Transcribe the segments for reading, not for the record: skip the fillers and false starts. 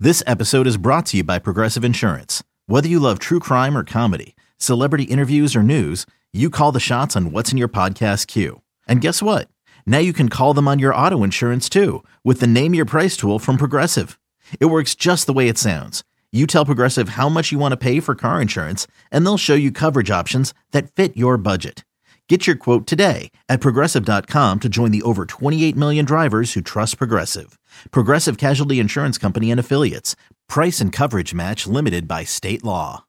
This episode is brought to you by Progressive Insurance. Whether you love true crime or comedy, celebrity interviews or news, you call the shots on what's in your podcast queue. And guess what? Now you can call them on your auto insurance too with the Name Your Price tool from Progressive. It works just the way it sounds. You tell Progressive how much you want to pay for car insurance, and they'll show you coverage options that fit your budget. Get your quote today at Progressive.com to join the over 28 million drivers who trust Progressive. Progressive Casualty Insurance Company and Affiliates. Price and coverage match limited by state law.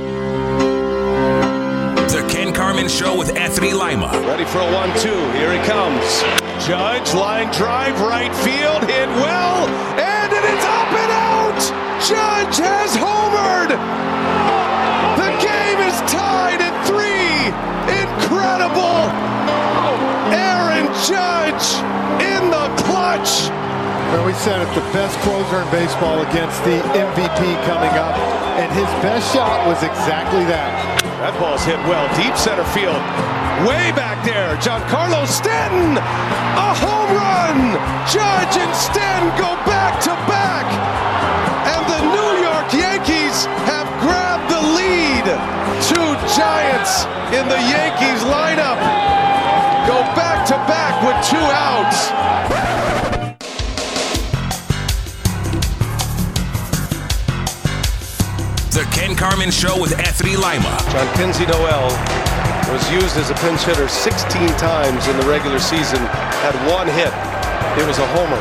The Ken Carman Show with Anthony Lima. Ready for a 1-2. Here he comes. Judge, line drive, right field, hit well, and it is up and out! Judge has homered! The game is tied at 3! Incredible! Aaron Judge in the clutch! Well, we said it, the best closer in baseball against the MVP coming up, and his best shot was exactly that. That ball's hit well, deep center field. Way back there, Giancarlo Stanton! A home run! Judge and Stanton go back to back! And the New York Yankees have grabbed the lead! Two Giants in the Yankees lineup go back to back with 2 outs. The Ken Carman Show with Anthony Lima. John Kinsey Noel was used as a pinch hitter 16 times in the regular season, had 1 hit. It was a homer.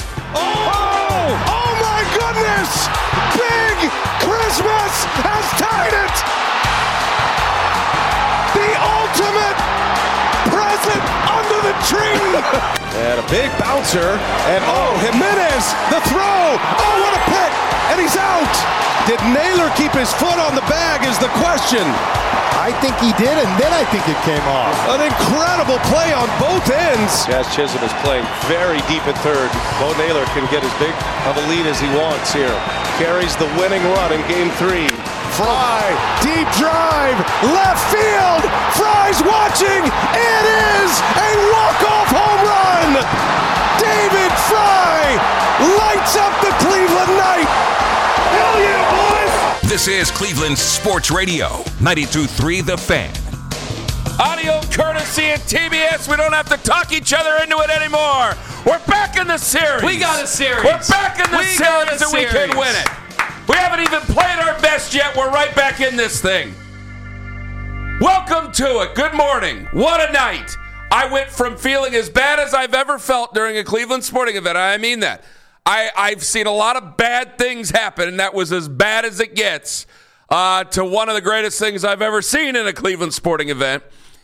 Oh my goodness! Big Christmas has tied it! The ultimate present under the tree! And a big bouncer, and Jimenez, the throw! Oh, what a pick! And he's out! Did Naylor keep his foot on the bag is the question. I think he did, and then I think it came off. An incredible play on both ends. Jazz Chisholm is playing very deep at third. Bo Naylor can get as big of a lead as he wants here. Carries the winning run in game 3. Fry, deep drive, left field. Fry's watching. It is a walk-off home run. David Fry lights up the Cleveland night. Hell yeah, boys! This is Cleveland Sports Radio, 92.3 The Fan. Audio courtesy of TBS. We don't have to talk each other into it anymore. We're back in the series. We got a series. We're back in the series and we can win it. We haven't even played our best yet. We're right back in this thing. Welcome to it. Good morning. What a night. I went from feeling as bad as I've ever felt during a Cleveland sporting event. I mean that. I've seen a lot of bad things happen, and that was as bad as it gets to one of the greatest things I've ever seen in a Cleveland sporting event.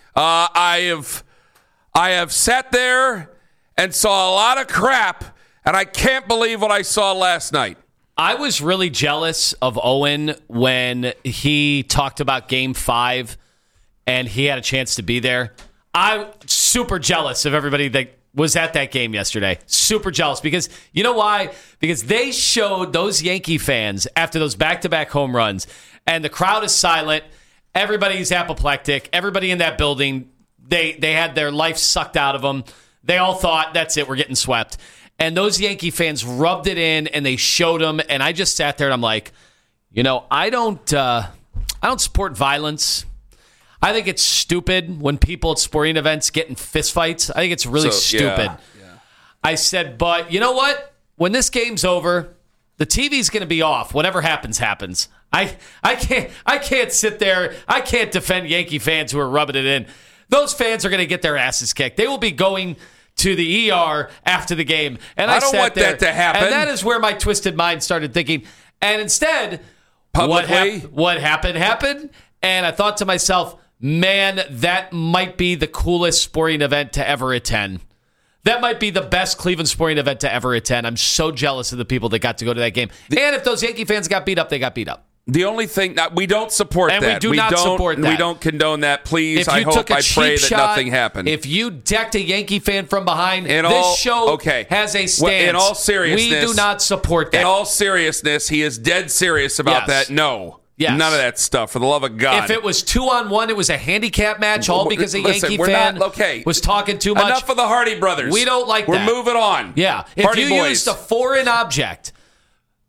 I have sat there and saw a lot of crap, and I can't believe what I saw last night. I was really jealous of Owen when he talked about Game 5 and he had a chance to be there. I'm super jealous of everybody that was at that game yesterday. Super jealous because you know why? Because they showed those Yankee fans after those back-to-back home runs, and the crowd is silent. Everybody's apoplectic. Everybody in that building, they had their life sucked out of them. They all thought, that's it, we're getting swept. And those Yankee fans rubbed it in, and they showed them. And I just sat there, and I'm like, you know, I don't support violence. I think it's stupid when people at sporting events get in fistfights. I think it's really stupid. Yeah. I said, but you know what? When this game's over, the TV's going to be off. Whatever happens, happens. I can't sit there. I can't defend Yankee fans who are rubbing it in. Those fans are going to get their asses kicked. They will be going to the ER after the game. And I don't want that to happen. And that is where my twisted mind started thinking. And instead, publicly, what happened. And I thought to myself, man, that might be the coolest sporting event to ever attend. That might be the best Cleveland sporting event to ever attend. I'm so jealous of the people that got to go to that game. And if those Yankee fans got beat up, they got beat up. The only thing that we don't support and that. We don't support that. We don't condone that. Please, I pray that nothing happened. If you decked a Yankee fan from behind, this show has a stance. Well, in all seriousness, we do not support that. In all seriousness, he is dead serious about that. No. Yes. None of that stuff, for the love of God. If it was 2-on-1, it was a handicap match, all because a Yankee fan was talking too much. Enough of the Hardy brothers. We don't like that. We're moving on. Yeah. If you used a foreign object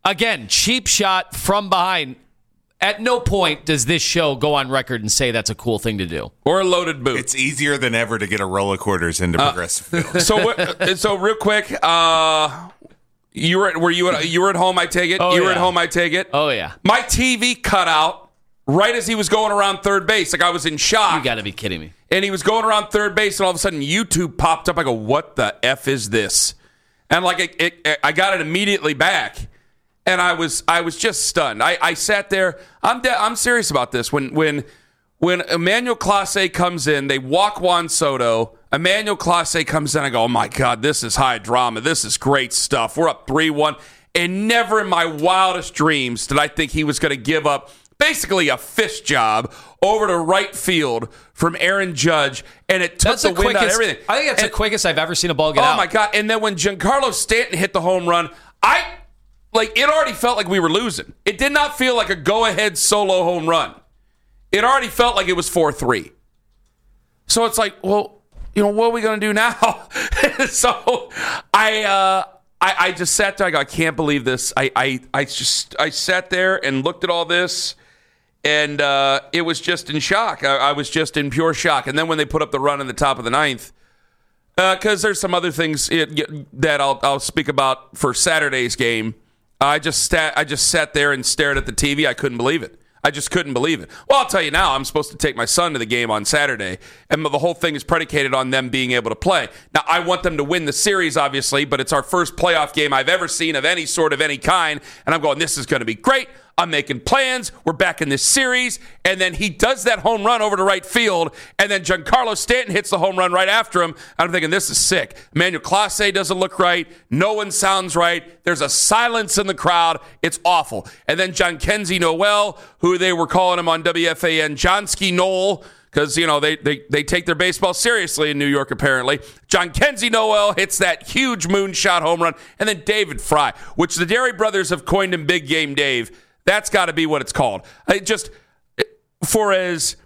Again, cheap shot from behind. At no point does this show go on record and say that's a cool thing to do. Or a loaded boot. It's easier than ever to get a roll of quarters into Progressive Field. So real quick, you were at home, I take it? Oh, you were at home, I take it? Oh, yeah. My TV cut out right as he was going around third base. Like, I was in shock. You got to be kidding me. And he was going around third base, and all of a sudden YouTube popped up. I go, what the F is this? And like I got it immediately back. And I was just stunned. I sat there. I'm serious about this. When Emmanuel Clase comes in, they walk Juan Soto. Emmanuel Clase comes in. I go, oh my God, this is high drama. This is great stuff. We're up 3-1. And never in my wildest dreams did I think he was going to give up basically a fist job over to right field from Aaron Judge, and it took the wind out of everything. I think that's the quickest I've ever seen a ball get out. Oh my God! And then when Giancarlo Stanton hit the home run, it already felt like we were losing. It did not feel like a go-ahead solo home run. It already felt like it was 4-3. So it's like, well, what are we going to do now? So I just sat there. I go, I can't believe this. I sat there and looked at all this, and it was just in shock. I was just in pure shock. And then when they put up the run in the top of the ninth, because there's some other things that I'll speak about for Saturday's game. I just sat there and stared at the TV. I couldn't believe it. I just couldn't believe it. Well, I'll tell you now, I'm supposed to take my son to the game on Saturday, and the whole thing is predicated on them being able to play. Now, I want them to win the series, obviously, but it's our first playoff game I've ever seen of any sort of any kind, and I'm going, this is going to be great. I'm making plans. We're back in this series. And then he does that home run over to right field. And then Giancarlo Stanton hits the home run right after him. I'm thinking, this is sick. Emmanuel Clase doesn't look right. No one sounds right. There's a silence in the crowd. It's awful. And then Jhonkensy Noel, who they were calling him on WFAN, Johnsky Noel, because, they take their baseball seriously in New York, apparently. Jhonkensy Noel hits that huge moonshot home run. And then David Fry, which the Derry brothers have coined him Big Game Dave. That's got to be what it's called. For as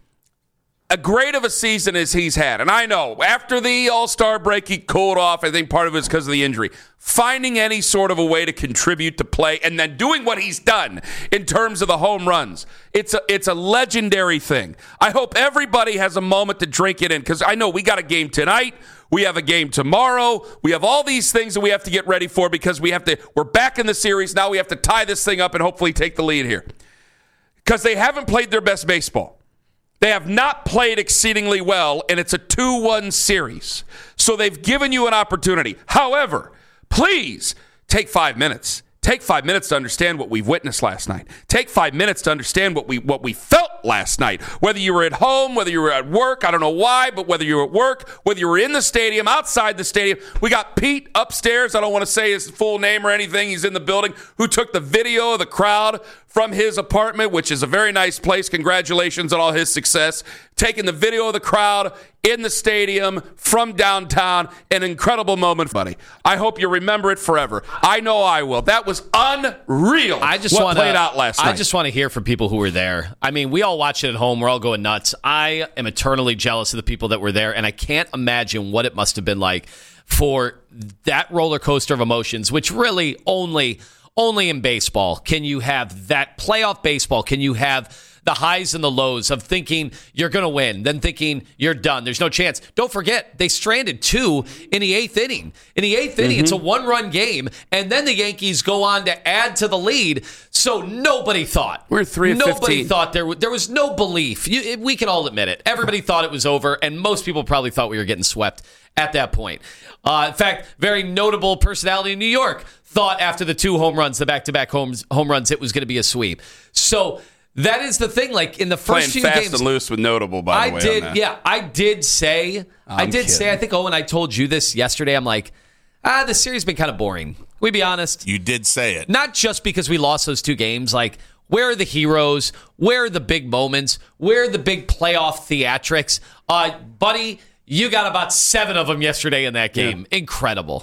great of a season as he's had, and I know after the All-Star break he cooled off. I think part of it is because of the injury. Finding any sort of a way to contribute to play and then doing what he's done in terms of the home runs, it's a legendary thing. I hope everybody has a moment to drink it in, because I know we got a game tonight. We have a game tomorrow. We have all these things that we have to get ready for, because we're back in the series. Now we have to tie this thing up and hopefully take the lead here. Because they haven't played their best baseball. They have not played exceedingly well, and it's a 2-1 series. So they've given you an opportunity. However, please take 5 minutes. Take 5 minutes to understand what we've witnessed last night. Take 5 minutes to understand what we felt last night. Whether you were at home, whether you were at work, I don't know why, but whether you were at work, whether you were in the stadium, outside the stadium. We got Pete upstairs. I don't want to say his full name or anything. He's in the building, who took the video of the crowd from his apartment, which is a very nice place. Congratulations on all his success. Taking the video of the crowd in the stadium from downtown. An incredible moment, buddy. I hope you remember it forever. I know I will. That was unreal. What played out last night. I just want to hear from people who were there. I mean, we all watch it at home. We're all going nuts. I am eternally jealous of the people that were there, and I can't imagine what it must have been like for that roller coaster of emotions, which really only in baseball can you have that. Playoff baseball, can you have the highs and the lows of thinking you're going to win, then thinking you're done, there's no chance. Don't forget, they stranded 2 in the 8th inning. In the 8th inning, it's a 1-run game, and then the Yankees go on to add to the lead. So nobody thought. We're 3 of 15. Nobody thought there was no belief. We can all admit it. Everybody thought it was over, and most people probably thought we were getting swept at that point. In fact, very notable personality in New York thought after the 2 home runs, the back-to-back home runs, it was going to be a sweep. So that is the thing. Like in the first few games, playing fast and loose with notable. By the way, on that. Yeah, I did say. I think Owen, I told you this yesterday. I'm like, the series has been kind of boring. Can we be honest? You did say it. Not just because we lost those 2 games. Like, where are the heroes? Where are the big moments? Where are the big playoff theatrics? Buddy, you got about 7 of them yesterday in that game. Yeah. Incredible.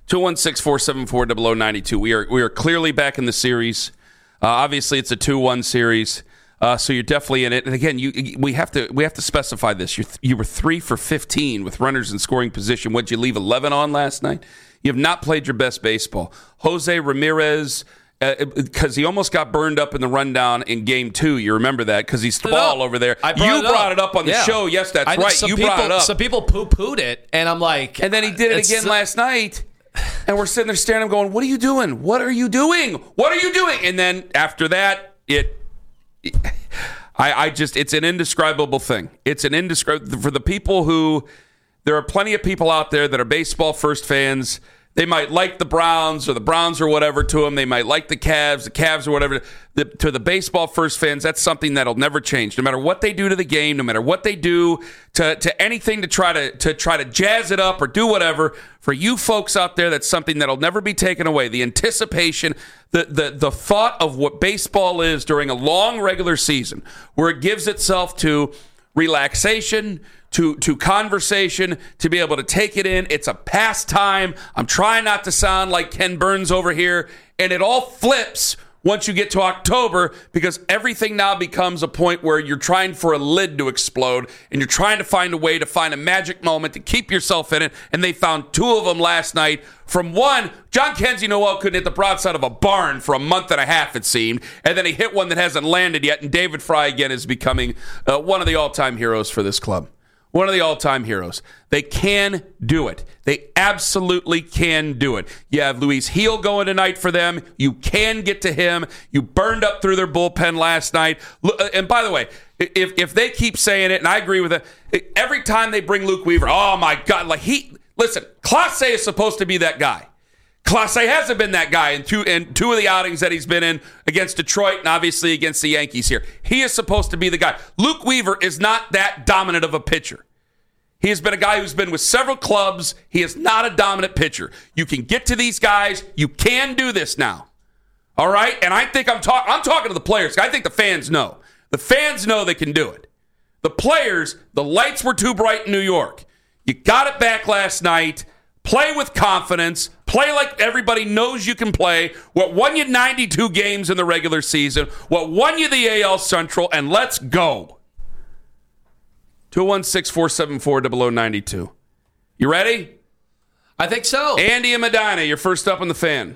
216-474-0092. We are clearly back in the series. Obviously, it's a 2-1 series, so you're definitely in it. And again, we have to specify this. You were 3 for 15 with runners in scoring position. What'd you leave 11 on last night? You have not played your best baseball. Jose Ramirez because he almost got burned up in the rundown in Game 2. You remember that because he's the ball over there. You brought it up on the show. Yes, that's right. You brought it up. Some people poo-pooed it, and I'm like... And then he did it again last night, and we're sitting there staring at him going, what are you doing? What are you doing? What are you doing? And then after that, it's an indescribable thing. It's an indescribable... For the people who... There are plenty of people out there that are baseball first fans. They might like the Browns or whatever to them. They might like the Cavs or whatever. To the baseball first fans, that's something that'll never change. No matter what they do to the game, no matter what they do to anything to try to jazz it up or do whatever. For you folks out there, that's something that'll never be taken away. The anticipation, the thought of what baseball is during a long regular season, where it gives itself to relaxation, to conversation, to be able to take it in. It's a pastime. I'm trying not to sound like Ken Burns over here. And it all flips once you get to October because everything now becomes a point where you're trying for a lid to explode and you're trying to find a way to find a magic moment to keep yourself in it. And they found 2 of them last night. From one, John Kenzie Noel couldn't hit the broadside of a barn for a month and a half, it seemed. And then he hit one that hasn't landed yet. And David Fry, again, is becoming one of the all-time heroes for this club. One of the all-time heroes. They can do it. They absolutely can do it. You have Luis Gil going tonight for them. You can get to him. You burned up through their bullpen last night. And by the way, if they keep saying it, and I agree with it, every time they bring Luke Weaver, oh my God, listen, Clase is supposed to be that guy. Clase hasn't been that guy in two of the outings that he's been in against Detroit and obviously against the Yankees here. He is supposed to be the guy. Luke Weaver is not that dominant of a pitcher. He has been a guy who's been with several clubs. He is not a dominant pitcher. You can get to these guys. You can do this now. All right? And I think I'm talking to the players. I think the fans know. The fans know they can do it. The players, the lights were too bright in New York. You got it back last night. Play with confidence. Play like everybody knows you can play. What won you 92 games in the regular season. What won you the AL Central. And let's go. 216-474-0092. You ready? I think so. Andy and Medina, you're first up on the Fan.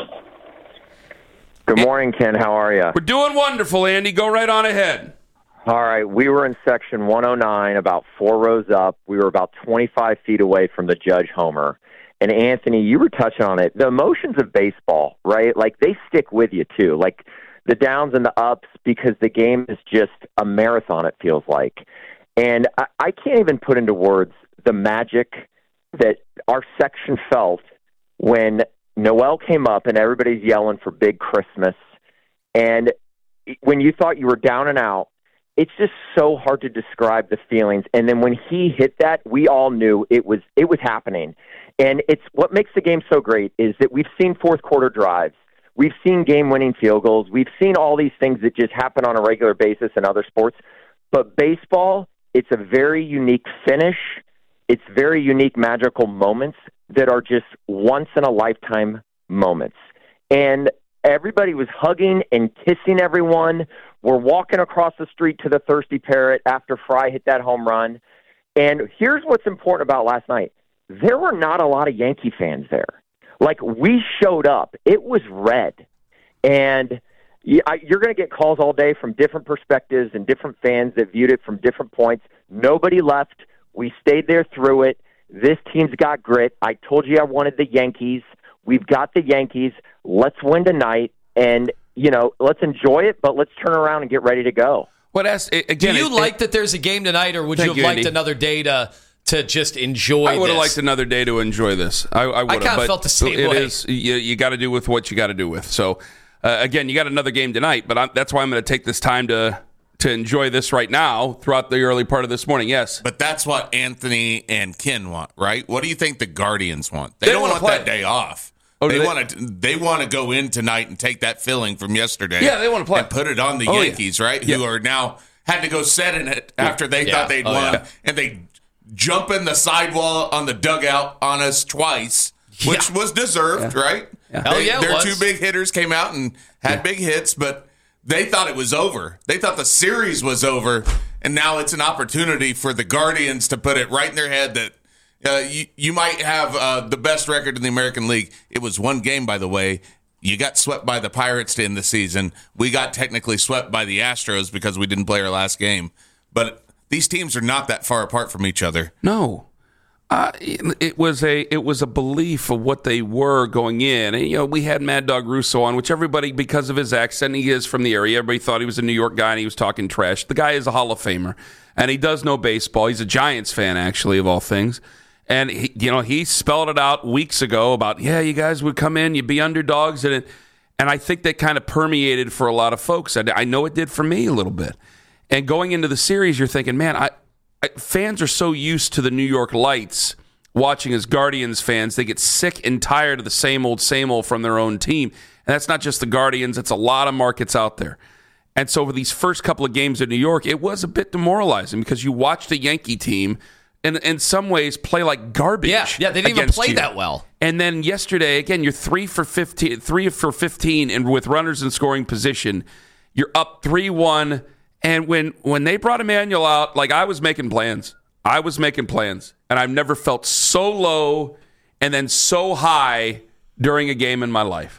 Good morning, Ken. How are you? We're doing wonderful, Andy. Go right on ahead. All right. We were in section 109, about 4 rows up. We were about 25 feet away from the Judge homer. And, Anthony, you were touching on it. The emotions of baseball, right? Like, they stick with you, too. Like, the downs and the ups, because the game is just a marathon, it feels like. And I can't even put into words the magic that our section felt when Noel came up and everybody's yelling for Big Christmas. And when you thought you were down and out, it's just so hard to describe the feelings. And then when he hit that, we all knew it was happening. And it's what makes the game so great is that we've seen fourth quarter drives. We've seen game-winning field goals. We've seen all these things that just happen on a regular basis in other sports. But baseball, it's a very unique finish. It's very unique magical moments that are just once-in-a-lifetime moments. And everybody was hugging and kissing everyone. We're walking across the street to the Thirsty Parrot after Fry hit that home run. And here's what's important about last night. There were not a lot of Yankee fans there. Like, we showed up. It was red. And you're going to get calls all day from different perspectives and different fans that viewed it from different points. Nobody left. We stayed there through it. This team's got grit. I told you I wanted the Yankees. We've got the Yankees. Let's win tonight. And, let's enjoy it, but let's turn around and get ready to go. Do you like that there's a game tonight, or would you have liked another day to just enjoy this? I would have liked another day to enjoy this. I would have. I kind of felt the same way. It is, you got to do with what you got to do with. So, again, you got another game tonight, but that's why I'm going to take this time to enjoy this right now throughout the early part of this morning. Yes. But that's what Anthony and Ken want, right? What do you think the Guardians want? They don't want that day off. Oh, they want to go in tonight and take that feeling from yesterday. Yeah, they want to play. And put it on the Yankees, right? Who are now had to go set in it after they thought they'd won. Yeah. And they jump in the sidewall on the dugout on us twice, which was deserved, right? Yeah. Their 2 big hitters came out and had big hits, but they thought it was over. They thought the series was over, and now it's an opportunity for the Guardians to put it right in their head that you might have the best record in the American League. It was one game, by the way, You got swept by the Pirates to end the season. We got technically swept by the Astros because we didn't play our last game. But these teams are not that far apart from each other. No. It was a belief of what they were going in. And, we had Mad Dog Russo on, which everybody, because of his accent, he is from the area. Everybody thought he was a New York guy and he was talking trash. The guy is a Hall of Famer, and he does know baseball. He's a Giants fan, actually, of all things. And he spelled it out weeks ago about, you guys would come in, you'd be underdogs, and I think that kind of permeated for a lot of folks. I know it did for me a little bit. And going into the series, you're thinking, man, fans are so used to the New York Lights watching as Guardians fans. They get sick and tired of the same old from their own team. And that's not just the Guardians. It's a lot of markets out there. And so for these first couple of games in New York, it was a bit demoralizing because you watched the Yankee team and in some ways play like garbage. Yeah, they didn't even play that well. And then yesterday, again, you're 3 for 15 and with runners in scoring position. You're up 3-1. And when they brought Emmanuel out, I was making plans. And I've never felt so low and then so high during a game in my life.